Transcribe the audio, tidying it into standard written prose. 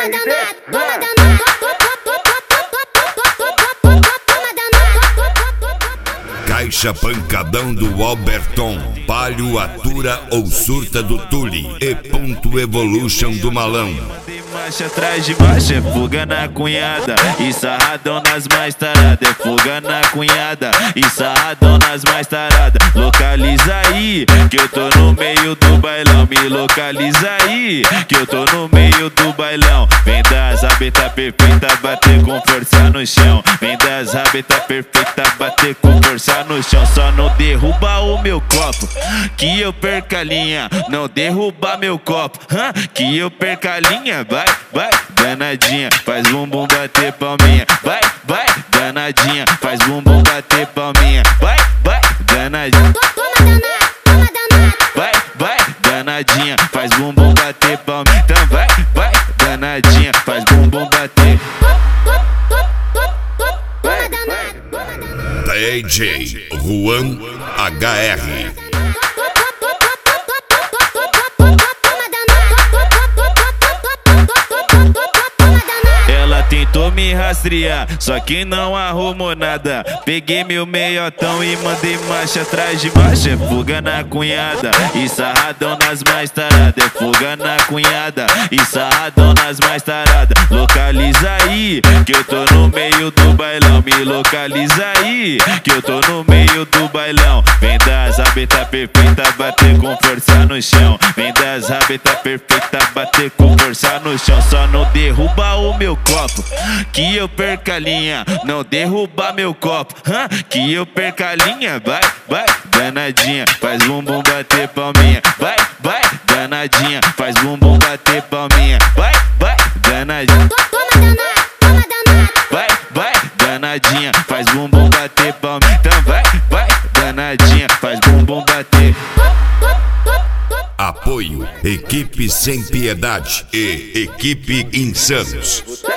Caixa pancadão do Alberton, Palio atura ou surta do Tule e ponto Evolution do Malão. Marcha atrás de marcha, é fuga na cunhada e sarradão nas mais taradas. É fuga na cunhada e sarradão nas mais taradas. Localiza aí, que eu tô no meio do bailão. Me localiza aí, que eu tô no meio do bailão. Vem das rabeta perfeita, bater com força no chão. Vem das rabeta perfeita, bater com força no chão. Só não derruba o meu copo, que eu perca a linha. Não derruba meu copo, que eu perca a linha. Vai, vai, danadinha, faz bumbum bater palminha. Vai, vai, danadinha, faz bumbum bater palminha. Vai, vai, danadinha. Vai, vai, danadinha, faz bumbum bater palminha. Então vai, vai, danadinha, faz bumbum bater. DJ Juan HR. Tentou me rastrear, só que não arrumou nada. Peguei meu meiotão e mandei marcha atrás de marcha. É fuga na cunhada e sarradão nas mais taradas. É fuga na cunhada e sarradão nas mais taradas. Localiza aí, que eu tô no meio do bailão. Me localiza aí, que eu tô no meio do bailão. Vem das rabeta perfeita, bater com força no chão. Vem das rabeta perfeita, bater com força no chão. Só não derruba o meu copo, que eu perca a linha. Não derruba meu copo, que eu perca a linha. Vai, vai, danadinha, faz bumbum bater palminha. Vai, vai, danadinha, faz bumbum bater palminha. Vai, vai, danadinha. Vai, vai, danadinha, faz bumbum bater palminha. Então vai, vai, danadinha, faz bumbum bater. Apoio Equipe Sem Piedade e Equipe Insanos.